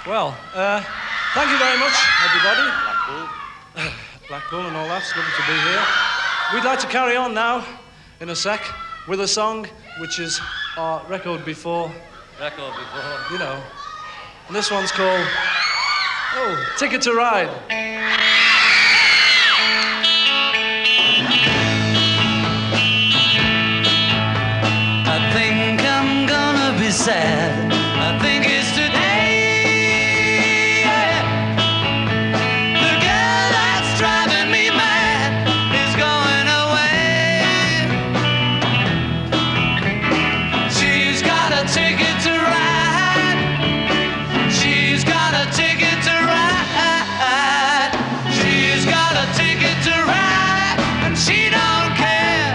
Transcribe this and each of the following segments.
Well, thank you very much, everybody. Blackpool and all that. It's lovely to be here. We'd like to carry on now, in a sec, with a song which is our record before. You know. And this one's called, Ticket to Ride. I think I'm gonna be sad. I think it's today. The girl that's driving me mad is going away. She's got a ticket to ride. She's got a ticket to ride. She's got a ticket to ride, and she don't care.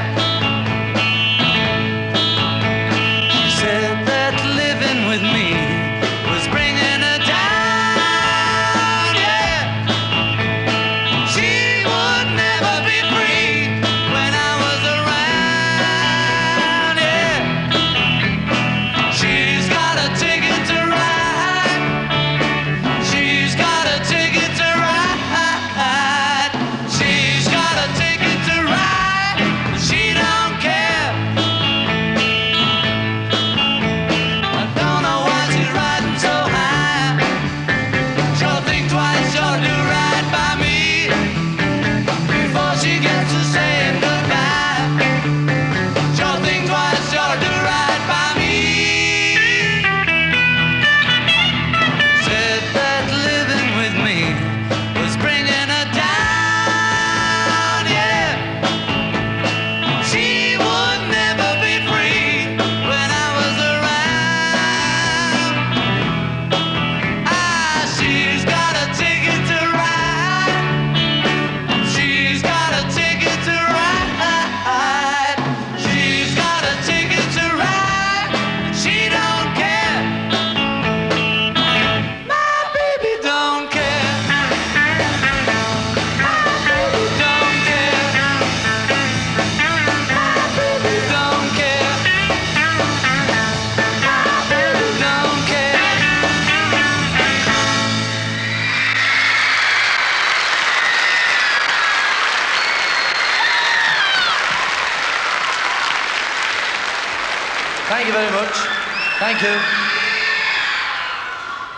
She said that living with me was bringing her down, yeah. She would never be free when I was around, yeah. She's got a ticket to ride. She's got a ticket to ride. She's got a ticket to ride, but she don't care. I don't know why she's riding so high. Sure think twice, sure do right by me before she gets to saying goodbye. Sure think twice, sure do right by me. Said that living with me was bringing her down, yeah. She would never be free when I was around. She's got a ticket to ride. She's got a ticket to ride. She's got a ticket to ride, and she don't care. My baby don't care. My baby don't care. My baby don't care. My baby don't care. Thank you very much. Thank you.